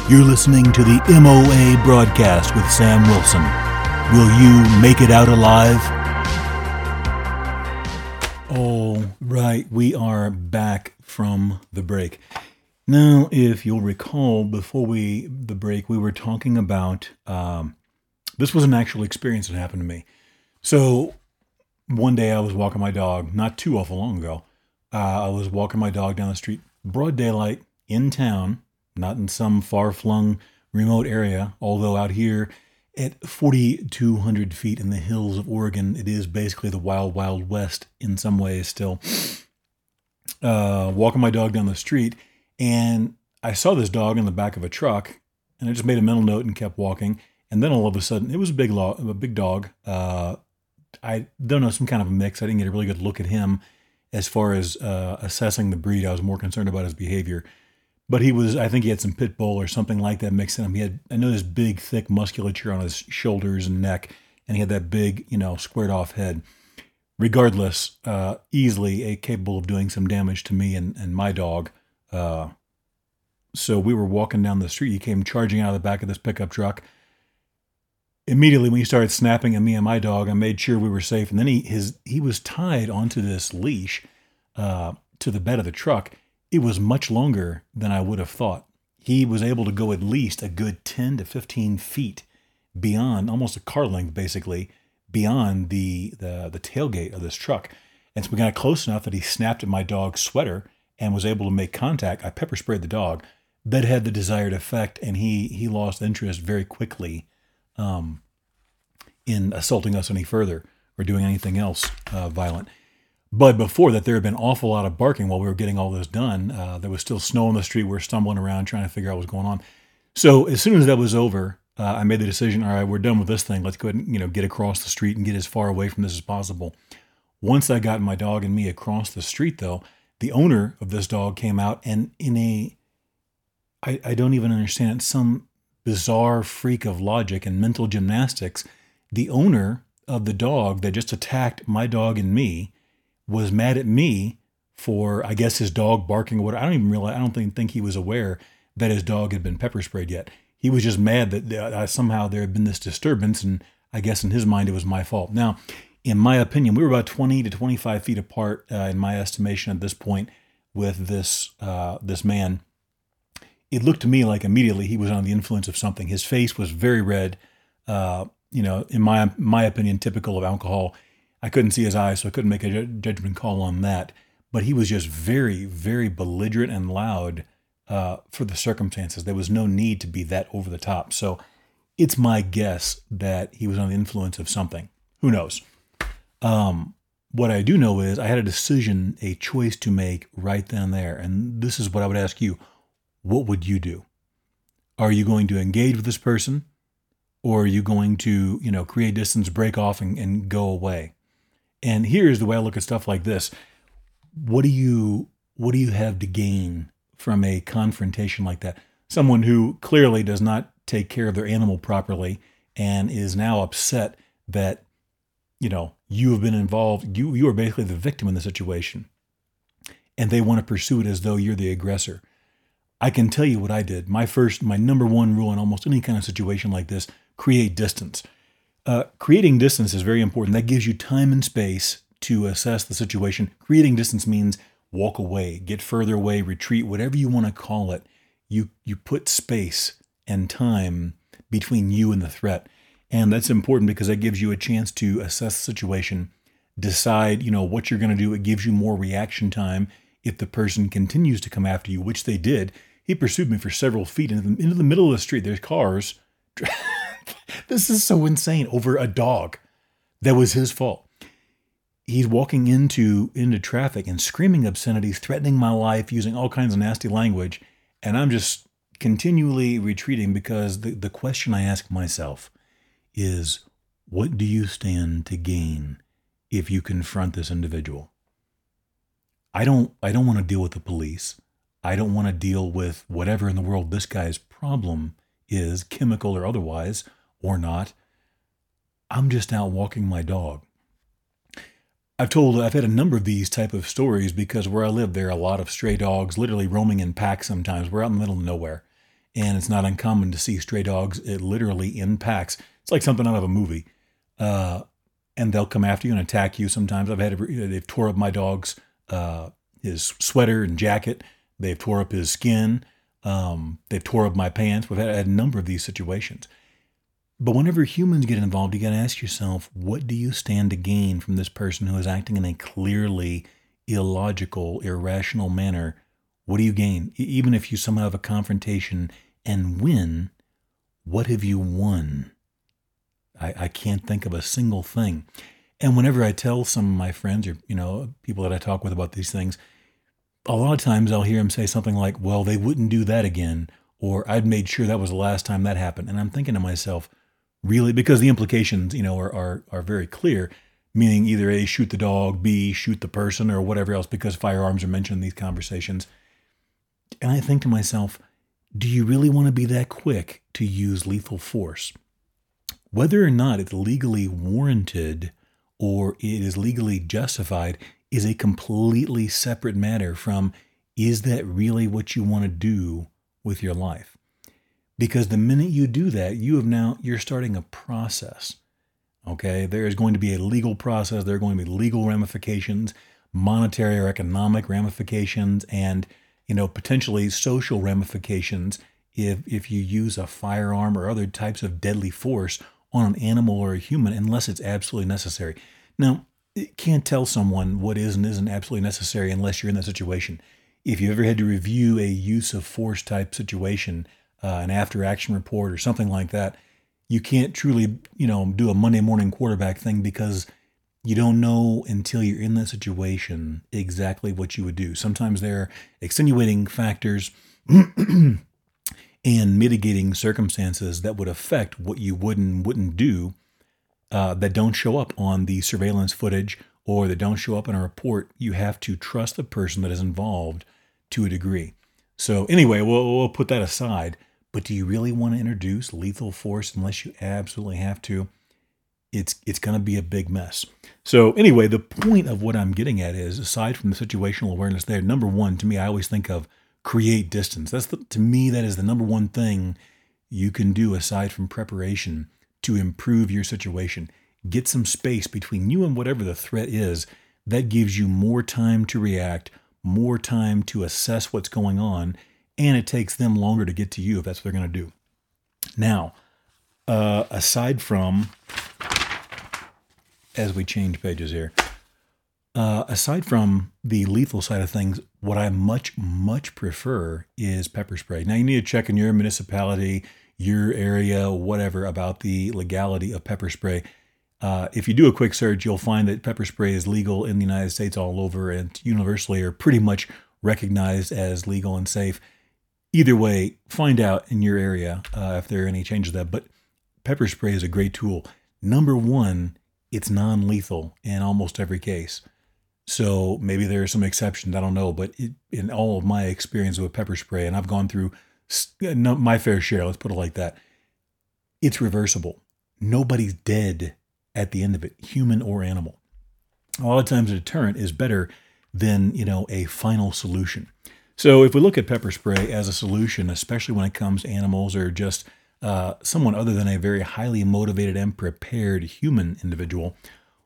You're listening to the MOA broadcast with Sam Wilson. Will you make it out alive? All right, we are back from the break. Now, if you'll recall, before the break, we were talking about, this was an actual experience that happened to me. So, one day I was walking my dog, not too awful long ago. I was walking my dog down the street, broad daylight, in town, not in some far-flung remote area, although out here at 4,200 feet in the hills of Oregon, it is basically the wild, wild west in some ways still. Walking my dog down the street, and I saw this dog in the back of a truck, and I just made a mental note and kept walking. And then all of a sudden, it was a big dog. I don't know, some kind of a mix. I didn't get a really good look at him as far as assessing the breed. I was more concerned about his behavior. But I think he had some pit bull or something like that mixed in him. I know this big, thick musculature on his shoulders and neck, and he had that big, squared off head. Regardless, easily capable of doing some damage to me and my dog. So we were walking down the street. He came charging out of the back of this pickup truck. Immediately when he started snapping at me and my dog, I made sure we were safe. And then he was tied onto this leash to the bed of the truck. It was much longer than I would have thought. He was able to go at least a good 10 to 15 feet beyond, almost a car length basically, beyond the tailgate of this truck. And so we got close enough that he snapped at my dog's sweater and was able to make contact. I pepper sprayed the dog. That had the desired effect, and he lost interest very quickly in assaulting us any further or doing anything else violent. But before that, there had been an awful lot of barking while we were getting all this done. There was still snow on the street. We were stumbling around trying to figure out what was going on. So as soon as that was over, I made the decision, all right, we're done with this thing. Let's go ahead and get across the street and get as far away from this as possible. Once I got my dog and me across the street, though, the owner of this dog came out, and I don't even understand it, some bizarre freak of logic and mental gymnastics, the owner of the dog that just attacked my dog and me was mad at me for, I guess, his dog barking or whatever. I don't think he was aware that his dog had been pepper sprayed yet. He was just mad that somehow there had been this disturbance, and I guess in his mind it was my fault. Now, in my opinion, we were about 20 to 25 feet apart, in my estimation at this point, with this man. It looked to me like immediately he was under the influence of something. His face was very red, in my opinion, typical of alcohol. I couldn't see his eyes, so I couldn't make a judgment call on that. But he was just very, very belligerent and loud for the circumstances. There was no need to be that over the top. So it's my guess that he was under the influence of something. Who knows? What I do know is I had a choice to make right then and there. And this is what I would ask you. What would you do? Are you going to engage with this person? Or are you going to, create distance, break off, and go away? And here's the way I look at stuff like this. What do you have to gain from a confrontation like that? Someone who clearly does not take care of their animal properly and is now upset that, you have been involved. You are basically the victim in the situation. And they want to pursue it as though you're the aggressor. I can tell you what I did. My number one rule in almost any kind of situation like this, create distance. Creating distance is very important. That gives you time and space to assess the situation. Creating distance means walk away, get further away, retreat, whatever you want to call it. You put space and time between you and the threat. And that's important because that gives you a chance to assess the situation, decide, what you're going to do. It gives you more reaction time. If the person continues to come after you, which they did, he pursued me for several feet into the middle of the street. There's cars. This is so insane. Over a dog. That was his fault. He's walking into traffic and screaming obscenities, threatening my life, using all kinds of nasty language. And I'm just continually retreating because the question I ask myself is, what do you stand to gain if you confront this individual? I don't want to deal with the police. I don't want to deal with whatever in the world this guy's problem is, chemical or otherwise, or not. I'm just out walking my dog. I've had a number of these type of stories because where I live, there are a lot of stray dogs literally roaming in packs sometimes. We're out in the middle of nowhere. and it's not uncommon to see stray dogs literally in packs. It's like something out of a movie. And they'll come after you and attack you. Sometimes they've tore up my dog's his sweater and jacket. They've tore up his skin. They've tore up my pants. We've had a number of these situations. But whenever humans get involved, you got to ask yourself, what do you stand to gain from this person who is acting in a clearly illogical, irrational manner? What do you gain? Even if you somehow have a confrontation and win, what have you won? I can't think of a single thing. And whenever I tell some of my friends or, people that I talk with about these things, a lot of times I'll hear them say something like, well, they wouldn't do that again, or I'd made sure that was the last time that happened. And I'm thinking to myself, really? Because the implications, are very clear, meaning either A, shoot the dog, B, shoot the person, or whatever else, because firearms are mentioned in these conversations. And I think to myself, do you really want to be that quick to use lethal force? Whether or not it's legally warranted or it is legally justified is a completely separate matter from, is that really what you want to do with your life? Because the minute you do that, you're starting a process. Okay, there is going to be a legal process. There are going to be legal ramifications, monetary or economic ramifications, and potentially social ramifications if you use a firearm or other types of deadly force on an animal or a human, unless it's absolutely necessary. Now, you can't tell someone what is and isn't absolutely necessary unless you're in that situation. If you ever had to review a use of force type situation, an after action report or something like that, you can't truly, do a Monday morning quarterback thing because you don't know until you're in that situation exactly what you would do. Sometimes there are extenuating factors and mitigating circumstances that would affect what you would and wouldn't do that don't show up on the surveillance footage or that don't show up in a report. You have to trust the person that is involved to a degree. So anyway, we'll put that aside. But do you really want to introduce lethal force unless you absolutely have to? It's going to be a big mess. So anyway, the point of what I'm getting at is, aside from the situational awareness there, number one, to me, I always think of create distance. To me, that is the number one thing you can do aside from preparation to improve your situation. Get some space between you and whatever the threat is. That gives you more time to react, more time to assess what's going on, and it takes them longer to get to you if that's what they're going to do. Now, aside from, as we change pages here, aside from the lethal side of things, what I much, much prefer is pepper spray. Now, you need to check in your municipality, your area, whatever, about the legality of pepper spray. If you do a quick search, you'll find that pepper spray is legal in the United States all over and universally are pretty much recognized as legal and safe. Either way, find out in your area if there are any changes to that. But pepper spray is a great tool. Number one, it's non-lethal in almost every case. So maybe there are some exceptions, I don't know. But in all of my experience with pepper spray, and I've gone through my fair share, let's put it like that, it's reversible. Nobody's dead at the end of it, human or animal. A lot of times a deterrent is better than, a final solution. So if we look at pepper spray as a solution, especially when it comes to animals or just someone other than a very highly motivated and prepared human individual,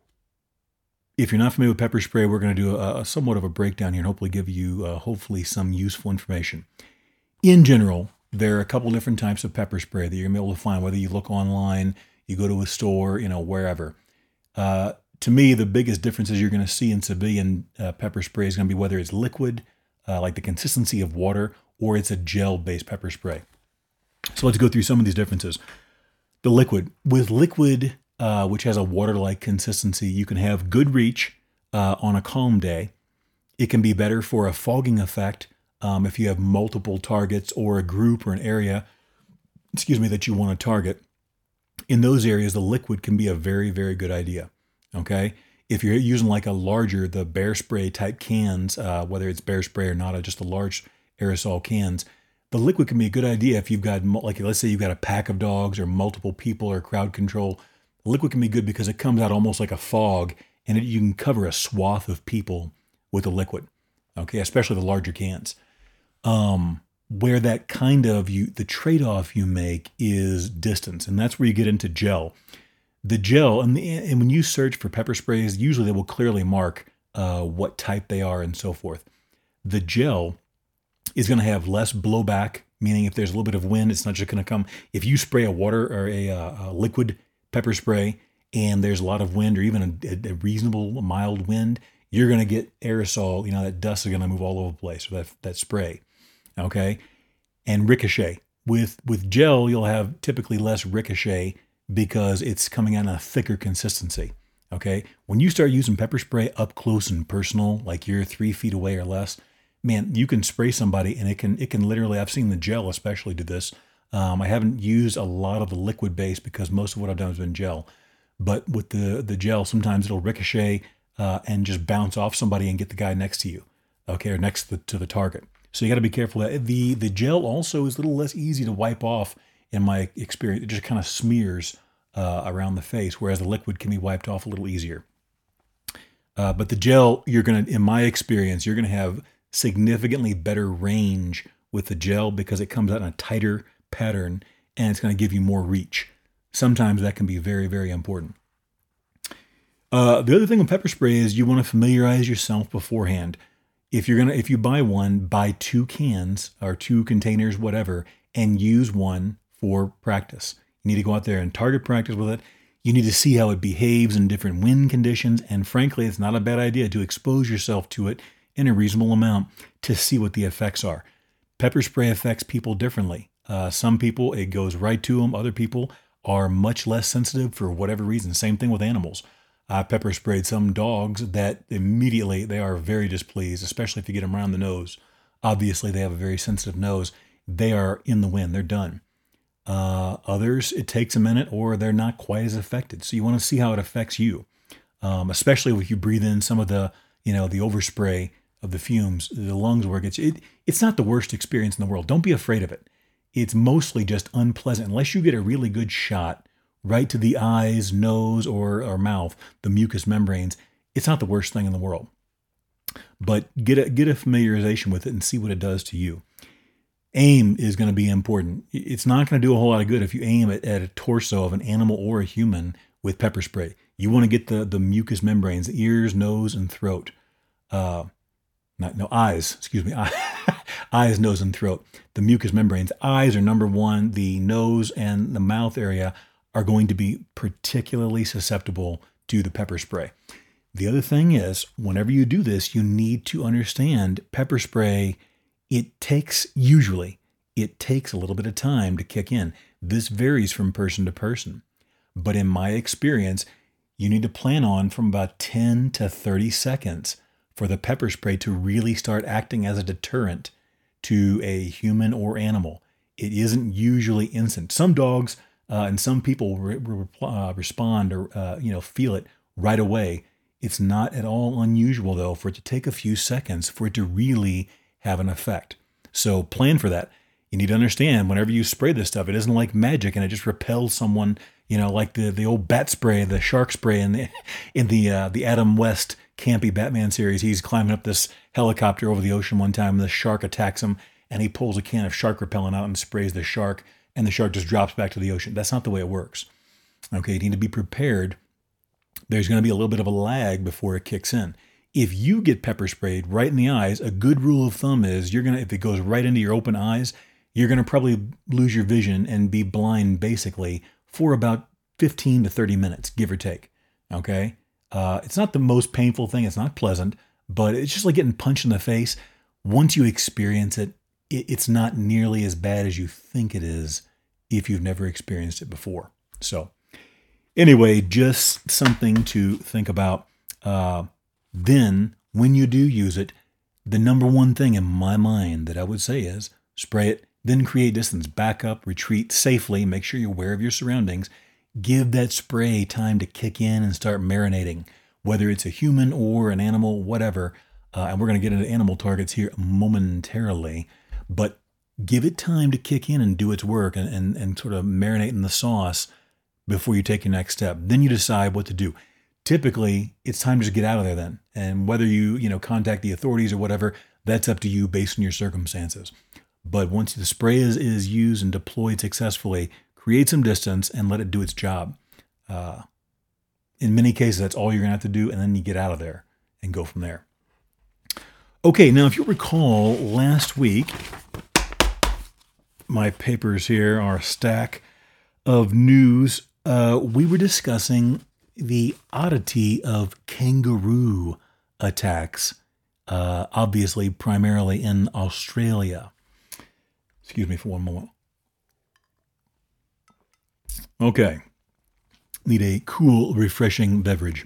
if you're not familiar with pepper spray, we're going to do a somewhat of a breakdown here and hopefully give you hopefully some useful information. In general, there are a couple different types of pepper spray that you're going to be able to find, whether you look online, you go to a store, wherever. To me, the biggest differences you're going to see in civilian pepper spray is going to be whether it's liquid, like the consistency of water, or it's a gel-based pepper spray. So let's go through some of these differences. The liquid. With liquid, which has a water-like consistency, you can have good reach on a calm day. It can be better for a fogging effect if you have multiple targets or a group or an area, that you want to target. In those areas, the liquid can be a very, very good idea. Okay? If you're using like the bear spray type cans, whether it's bear spray or not, just the large aerosol cans, the liquid can be a good idea if you've got, let's say you've got a pack of dogs or multiple people or crowd control. The liquid can be good because it comes out almost like a fog, and you can cover a swath of people with the liquid. Okay, especially the larger cans. where that kind of the trade-off you make is distance, and that's where you get into gel. The gel, and when you search for pepper sprays, usually they will clearly mark what type they are and so forth. The gel is going to have less blowback, meaning if there's a little bit of wind, it's not just going to come. If you spray a water or a liquid pepper spray and there's a lot of wind or even a reasonable mild wind, you're going to get aerosol, that dust is going to move all over the place, or that spray, okay? And ricochet. With gel, you'll have typically less ricochet because it's coming in a thicker consistency, okay? When you start using pepper spray up close and personal, like you're 3 feet away or less, man, you can spray somebody and it can literally, I've seen the gel especially do this. I haven't used a lot of the liquid base because most of what I've done has been gel. But with the gel, sometimes it'll ricochet and just bounce off somebody and get the guy next to you, okay, or next to the target. So you got to be careful. The gel also is a little less easy to wipe off in my experience. It just kind of smears around the face, whereas the liquid can be wiped off a little easier. But the gel, in my experience, you're going to have significantly better range with the gel because it comes out in a tighter pattern and it's going to give you more reach. Sometimes that can be very, very important. The other thing with pepper spray is you want to familiarize yourself beforehand. If you buy one, buy 2 cans or 2 containers, whatever, and use one for practice. You need to go out there and target practice with it. You need to see how it behaves in different wind conditions. And frankly, it's not a bad idea to expose yourself to it in a reasonable amount to see what the effects are. Pepper spray affects people differently. Some people, it goes right to them. Other people are much less sensitive for whatever reason. Same thing with animals. I pepper sprayed some dogs that immediately they are very displeased, especially if you get them around the nose. Obviously, they have a very sensitive nose. They are in the wind. They're done. Others, it takes a minute or they're not quite as affected. So you want to see how it affects you, especially if you breathe in some of the overspray of the fumes, the lungs where it gets you. It's not the worst experience in the world. Don't be afraid of it. It's mostly just unpleasant unless you get a really good shot right to the eyes, nose, or mouth, the mucous membranes. It's not the worst thing in the world. But get a familiarization with it and see what it does to you. Aim is going to be important. It's not going to do a whole lot of good if you aim at a torso of an animal or a human with pepper spray. You want to get the mucous membranes, the ears, nose, and throat. Eyes, excuse me. Eyes, nose, and throat. The mucous membranes. Eyes are number one. The nose and the mouth area are going to be particularly susceptible to the pepper spray. The other thing is, whenever you do this, you need to understand pepper spray, it takes a little bit of time to kick in. This varies from person to person. But in my experience, you need to plan on from about 10 to 30 seconds for the pepper spray to really start acting as a deterrent to a human or animal. It isn't usually instant. Some dogs and some people respond or feel it right away. It's not at all unusual, though, for it to take a few seconds for it to really have an effect. So plan for that. You need to understand whenever you spray this stuff, it isn't like magic and it just repels someone, like the old bat spray, the shark spray in the Adam West campy Batman series. He's climbing up this helicopter over the ocean one time and the shark attacks him and he pulls a can of shark repellent out and sprays the shark and the shark just drops back to the ocean. That's not the way it works. Okay, you need to be prepared. There's going to be a little bit of a lag before it kicks in. If you get pepper sprayed right in the eyes, a good rule of thumb is if it goes right into your open eyes, you're going to probably lose your vision and be blind basically for about 15 to 30 minutes, give or take. Okay? It's not the most painful thing. It's not pleasant, but it's just like getting punched in the face. Once you experience it, it's not nearly as bad as you think it is if you've never experienced it before. So anyway, just something to think about. Then when you do use it, the number one thing in my mind that I would say is spray it, then create distance, back up, retreat safely, make sure you're aware of your surroundings, give that spray time to kick in and start marinating, whether it's a human or an animal, whatever. And we're going to get into animal targets here momentarily, but give it time to kick in and do its work and sort of marinate in the sauce before you take your next step. Then you decide what to do. Typically, it's time to just get out of there then. And whether you contact the authorities or whatever, that's up to you based on your circumstances. But once the spray is used and deployed successfully, create some distance and let it do its job. In many cases, that's all you're going to have to do, and then you get out of there and go from there. Okay, now if you recall, last week, my papers here are a stack of news. We were discussing the oddity of kangaroo attacks, obviously primarily in Australia. Excuse me for one moment. Okay. Need a cool, refreshing beverage.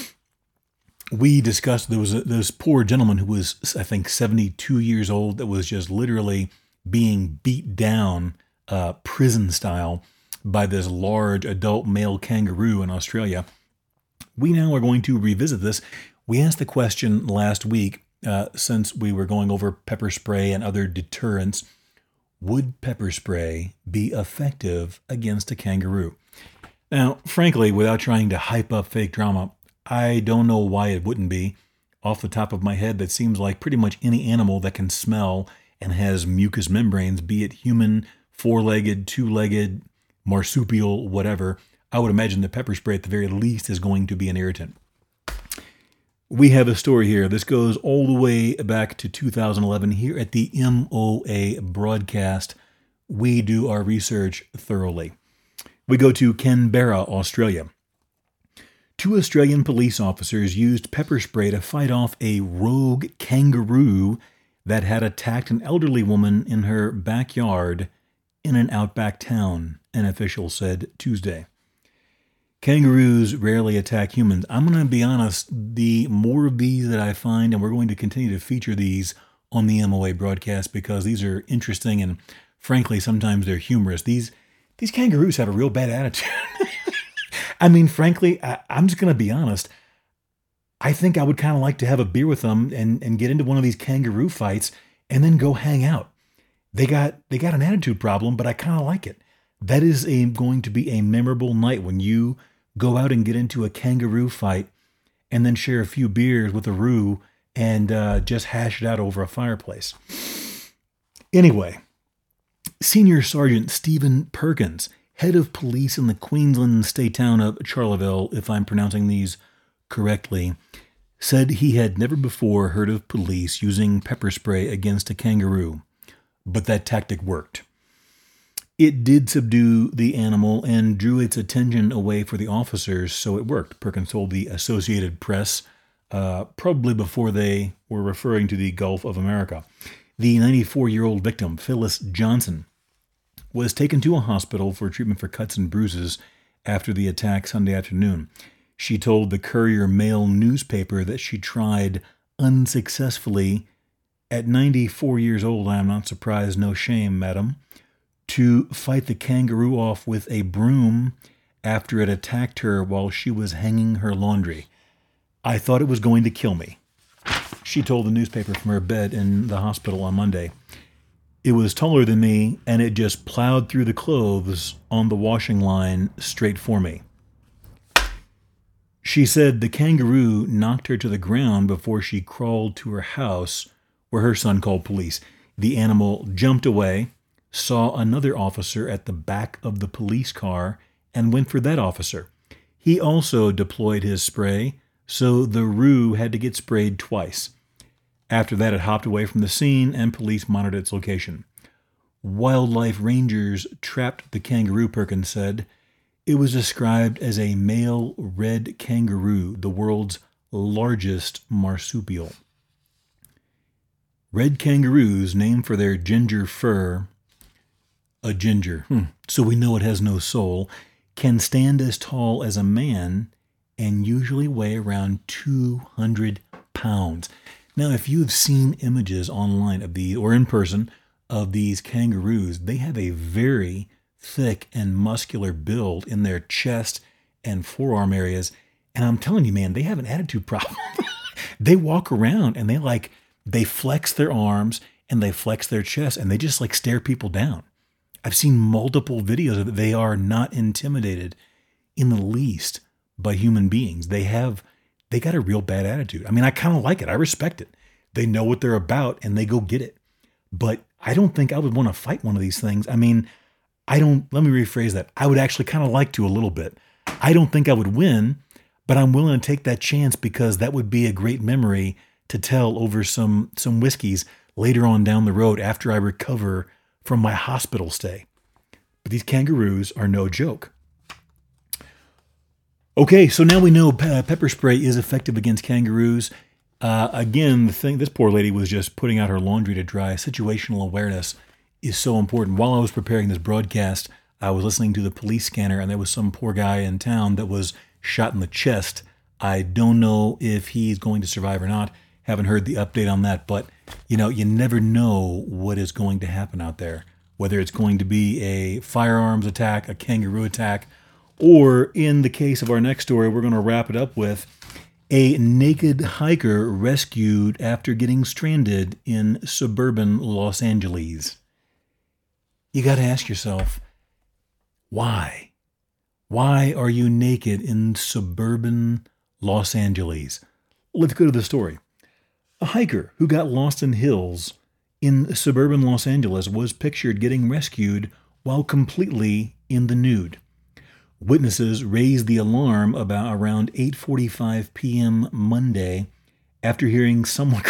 We discussed there was this poor gentleman who was, I think, 72 years old that was just literally being beat down prison style by this large adult male kangaroo in Australia. We now are going to revisit this. We asked the question last week, since we were going over pepper spray and other deterrents, would pepper spray be effective against a kangaroo? Now, frankly, without trying to hype up fake drama, I don't know why it wouldn't be. Off the top of my head, that seems like pretty much any animal that can smell and has mucous membranes, be it human, four-legged, two-legged, marsupial, whatever. I would imagine that pepper spray at the very least is going to be an irritant. We have a story here. This goes all the way back to 2011 here at the MOA broadcast. We do our research thoroughly. We go to Canberra, Australia. 2 Australian police officers used pepper spray to fight off a rogue kangaroo that had attacked an elderly woman in her backyard in an outback town, an official said Tuesday. Kangaroos rarely attack humans. I'm going to be honest, the more of these that I find, and we're going to continue to feature these on the MOA broadcast because these are interesting and frankly, sometimes they're humorous. These kangaroos have a real bad attitude. I mean, frankly, I'm just going to be honest. I think I would kind of like to have a beer with them and get into one of these kangaroo fights and then go hang out. They got an attitude problem, but I kind of like it. That is going to be a memorable night when you go out and get into a kangaroo fight and then share a few beers with a roo and just hash it out over a fireplace. Anyway, Senior Sergeant Stephen Perkins, head of police in the Queensland state town of Charleville, if I'm pronouncing these correctly, said he had never before heard of police using pepper spray against a kangaroo, but that tactic worked. It did subdue the animal and drew its attention away for the officers, so it worked, Perkins told the Associated Press, probably before they were referring to the Gulf of America. The 94-year-old victim, Phyllis Johnson, was taken to a hospital for treatment for cuts and bruises after the attack Sunday afternoon. She told the Courier Mail newspaper that she tried unsuccessfully. At 94 years old, I am not surprised, no shame, madam, to fight the kangaroo off with a broom after it attacked her while she was hanging her laundry. I thought it was going to kill me, she told the newspaper from her bed in the hospital on Monday. It was taller than me, and it just plowed through the clothes on the washing line straight for me. She said the kangaroo knocked her to the ground before she crawled to her house, where her son called police. The animal jumped away, saw another officer at the back of the police car, and went for that officer. He also deployed his spray, so the roo had to get sprayed twice. After that, it hopped away from the scene, and police monitored its location. Wildlife rangers trapped the kangaroo, Perkins said. It was described as a male red kangaroo, the world's largest marsupial. Red kangaroos, named for their ginger fur, a ginger, so we know it has no soul, can stand as tall as a man and usually weigh around 200 pounds. Now, if you've seen images online of these, or in person, of these kangaroos, they have a very thick and muscular build in their chest and forearm areas. And I'm telling you, man, they have an attitude problem. They walk around and they flex their arms and they flex their chest and they just stare people down. I've seen multiple videos of it. They are not intimidated in the least by human beings. They got a real bad attitude. I mean, I kind of like it. I respect it. They know what they're about and they go get it. but I don't think I would want to fight one of these things. I mean, let me rephrase that. I would actually kind of like to a little bit. I don't think I would win, but I'm willing to take that chance because that would be a great memory to tell over some whiskeys later on down the road after I recover from my hospital stay. But these kangaroos are no joke. Okay, so now we know pepper spray is effective against kangaroos. Again, this poor lady was just putting out her laundry to dry. Situational awareness is so important. While I was preparing this broadcast, I was listening to the police scanner, and there was some poor guy in town that was shot in the chest. I don't know if he's going to survive or not. Haven't heard the update on that, but you never know what is going to happen out there. Whether it's going to be a firearms attack, a kangaroo attack, or in the case of our next story, we're going to wrap it up with a naked hiker rescued after getting stranded in suburban Los Angeles. You got to ask yourself, why? Why are you naked in suburban Los Angeles? Let's go to the story. A hiker who got lost in hills in suburban Los Angeles was pictured getting rescued while completely in the nude. Witnesses raised the alarm about around 8:45 p.m. Monday after hearing someone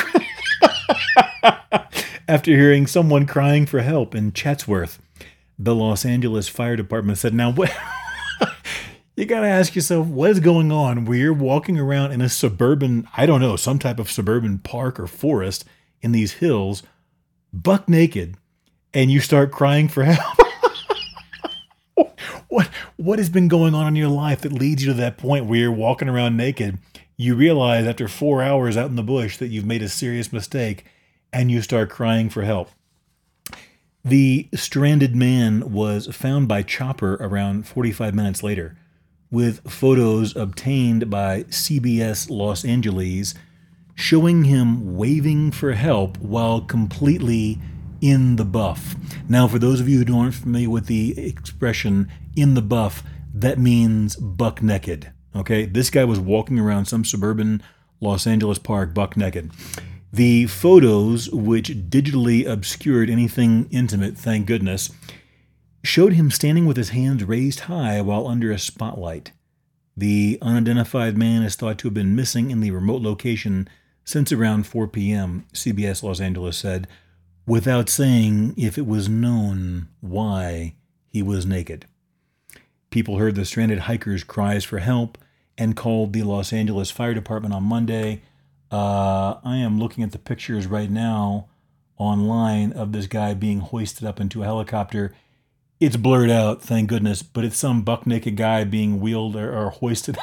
crying for help in Chatsworth. The Los Angeles Fire Department said, now, what? You got to ask yourself, what is going on where you're walking around in a suburban, I don't know, some type of suburban park or forest in these hills, buck naked, and you start crying for help? What has been going on in your life that leads you to that point where you're walking around naked? You realize after 4 hours out in the bush that you've made a serious mistake, and you start crying for help. The stranded man was found by chopper around 45 minutes later, with photos obtained by CBS Los Angeles showing him waving for help while completely in the buff. Now, for those of you who aren't familiar with the expression in the buff, that means buck naked. Okay, this guy was walking around some suburban Los Angeles park buck naked. The photos, which digitally obscured anything intimate, thank goodness, showed him standing with his hands raised high while under a spotlight. The unidentified man is thought to have been missing in the remote location since around 4 p.m., CBS Los Angeles said, without saying if it was known why he was naked. People heard the stranded hiker's cries for help and called the Los Angeles Fire Department on Monday. I am looking at the pictures right now online of this guy being hoisted up into a helicopter. It's blurred out, thank goodness, but it's some buck naked guy being wheeled or hoisted.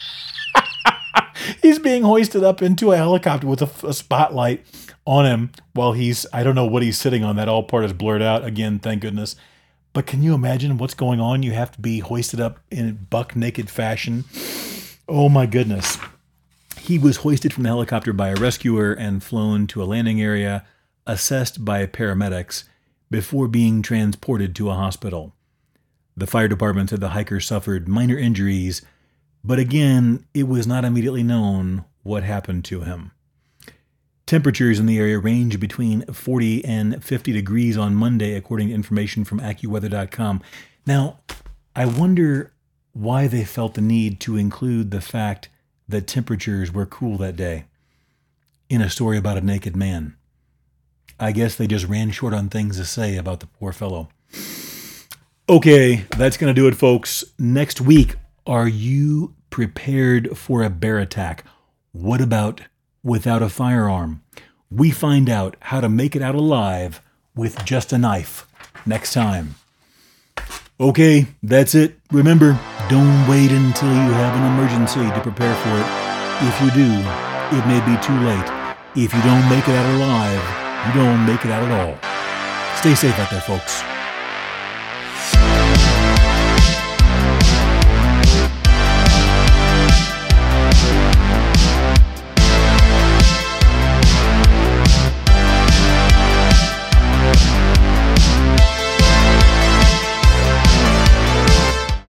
He's being hoisted up into a helicopter with a spotlight on him while I don't know what he's sitting on. That all part is blurred out. Again, thank goodness. But can you imagine what's going on? You have to be hoisted up in buck naked fashion. Oh my goodness. He was hoisted from the helicopter by a rescuer and flown to a landing area, assessed by paramedics, before being transported to a hospital. The fire department said the hiker suffered minor injuries, but again, it was not immediately known what happened to him. Temperatures in the area range between 40 and 50 degrees on Monday, according to information from AccuWeather.com. Now, I wonder why they felt the need to include the fact that temperatures were cool that day in a story about a naked man. I guess they just ran short on things to say about the poor fellow. Okay, that's going to do it, folks. Next week, are you prepared for a bear attack? What about without a firearm? We find out how to make it out alive with just a knife next time. Okay, that's it. Remember, don't wait until you have an emergency to prepare for it. If you do, it may be too late. If you don't make it out alive, you don't make it out at all. Stay safe out there, folks.